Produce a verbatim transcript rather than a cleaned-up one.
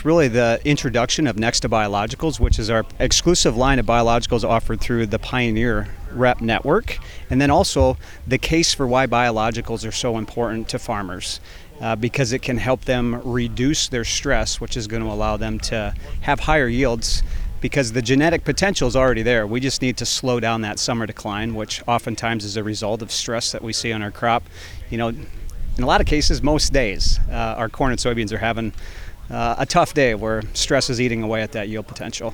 Really the introduction of Next to Biologicals, which is our exclusive line of biologicals offered through the Pioneer Rep Network, and then also the case for why biologicals are so important to farmers. Uh, because it can help them reduce their stress, which is going to allow them to have higher yields, because the genetic potential is already there. We just need to slow down that summer decline, which oftentimes is a result of stress that we see on our crop. You know, in a lot of cases, most days, uh, our corn and soybeans are having uh, a tough day where stress is eating away at that yield potential.